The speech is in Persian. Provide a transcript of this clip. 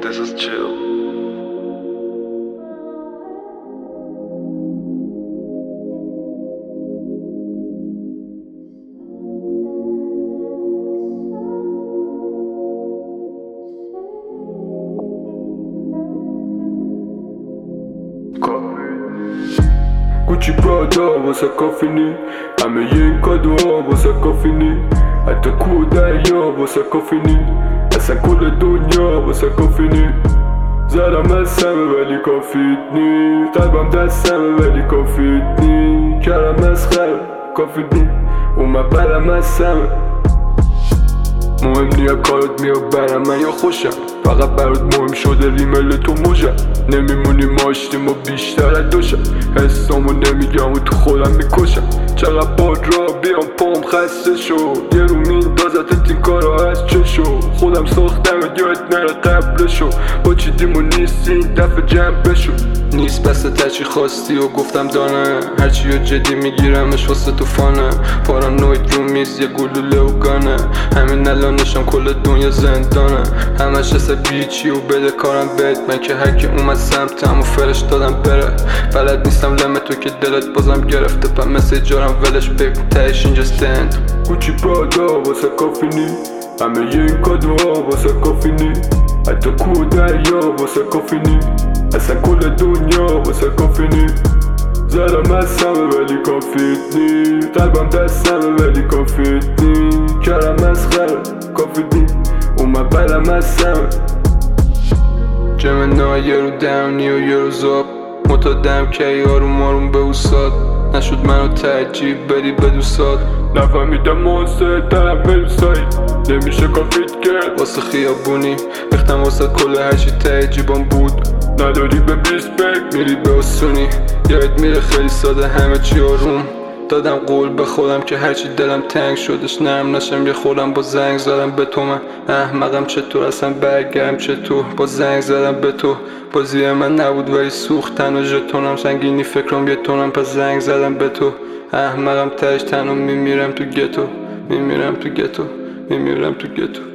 this is chill. Gucci Prada واسه کافینی، همه این کادوها واسه کافینی، حتی کودریا واسه کافینی، اصلا کل دنیا واسه کافینی. زرم از همه ولی کافیت نی، قلبم دستمه ولی کافیت نی، کرم از خر کافیت نی، اومد برم از همه. مهم نیا کارت میاد برم من یا خوشم، فقط برات مهم شده ریمل تو موجم. نمیمونی ماشتیم و بیشتر از دوشم، حسامو نمیگم و تو خودم میکشم. چقدر باد را بیام پام خسته شو، یه رو میندازت این کارا از چشو. خودم ساختم یاد نره قبلشو، با چی دیمو نیست این دفعه جمع بشو. نیست بس تچی خواستی و گفتم دانه، هرچی رو جدی میگیرمش واسه تو فانه. پارانوید رو میز یه گلوله و گانه، همین الانشم کل دنیا زندانه. همش بیچی و بده کارم بد، من که هرکی اومد سمتم و فرش دادم بره. بلد نیستم لمه تو که دلت بازم گرفته، پا مثل جارم ولش بگو تهش اینجا ستند. کوچی پرادا واسه کافینی، همه این کادوها واسه کافینی، حتی کودریا واسه کافینی، اصلا کل دنیا واسه کافینی. زرم از همه ولی کافیت نی، قلبم دستمه ولی کافیت نی، کرم از خر کافیت نی، اومد برم از همه. جمعنا یه رو دمنی و یه رو زاب، متادم که آروم آروم به اوساد. نشد منو ترجیب بدی به دوستات، نفهمیدم monster دارم ملوسایی. نمیشه کافیت کرد واسه خیابونی، ریختم واسه کل هرچی ته جیبام بود. نداری به بیسپک میری به اسونی، یاد میره خیلی ساده همه چی آروم. دادم قول به خودم که هرچی دلم تنگ شدش نرم نشم، یه خودم با زنگ زدم به تو. من احمقم چطور اصلا برگردم چطور، با زنگ زدم به تو. بازی من نبود ولی سوخت تنها ژتونم، سنگینی فکرم یه تونم، پس زنگ زدم به تو. احمقم تهش تنها میمیرم تو گتو، میمیرم تو گتو، میمیرم تو گتو.